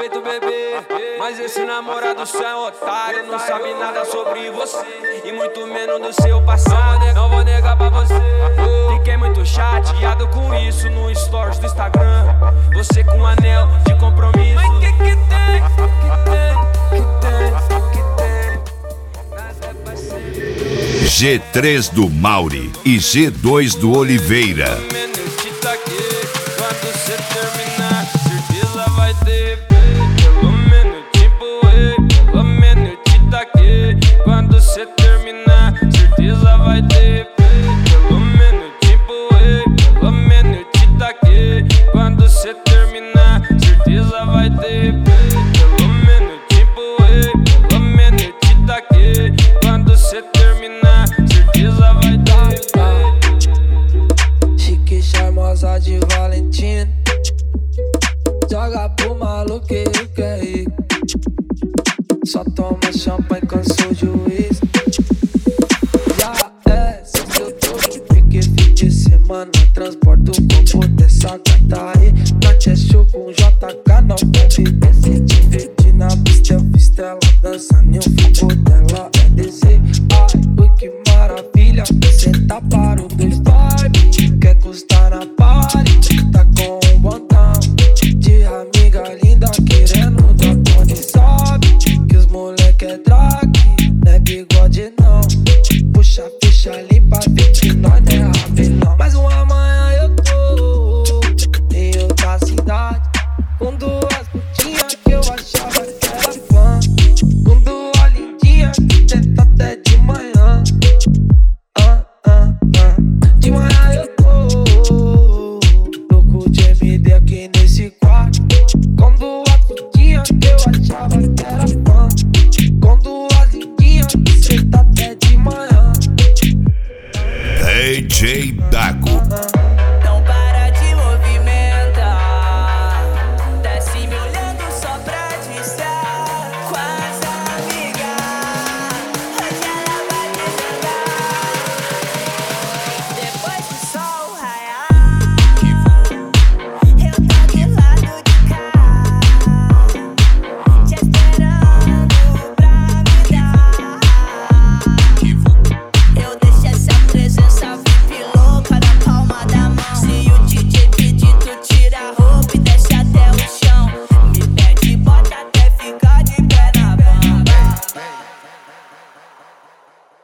respeito, bebê, mas esse namorado seu é otário. Não sabe nada sobre você e muito menos do seu passado. Não vou negar pra você, fiquei muito chateado com isso no stories do Instagram. Você com um anel de compromisso. Mas que tem? G3 do Mauri e G2 do Oliveira. Quando cê terminar, certeza vai ter. Pelo menos te empurrei, pelo menos eu te taquei. Quando cê terminar, certeza vai ter. Pelo menos te empurrei, pelo menos eu te taquei. Quando cê terminar, certeza vai ter. Pelo menos te empurrei, pelo menos eu te taquei. Quando cê terminar, certeza vai ter. Chique, charmosa de Valentina, joga pro maluqueiro que é rico. Só toma champanhe, cansou o juiz. Já é, se eu tô porque fim de semana transporto o corpo dessa gata aí. Na show com JK, não deve se divertir na pista. Eu fiz ela dançando e o fogo dela é descer. Ai, ui, que maravilha, cê tá para o dois vibe. Quer custar na party, tá com um botão de amiga linda querendo dar pone. Sabe que os moleque é drag, não é bigode não. Puxa a ficha limpa, vê que nós não é rabelão. Mas uma amanhã eu tô em outra cidade, com duas putinhas que eu achava que era fã, com duas lindinhas que tenta até de manhã. De manhã eu tô louco de MD aqui nesse quarto, com duas putinhas que eu achava que era fã, com duas lindinhas que tenta até de manhã. DJ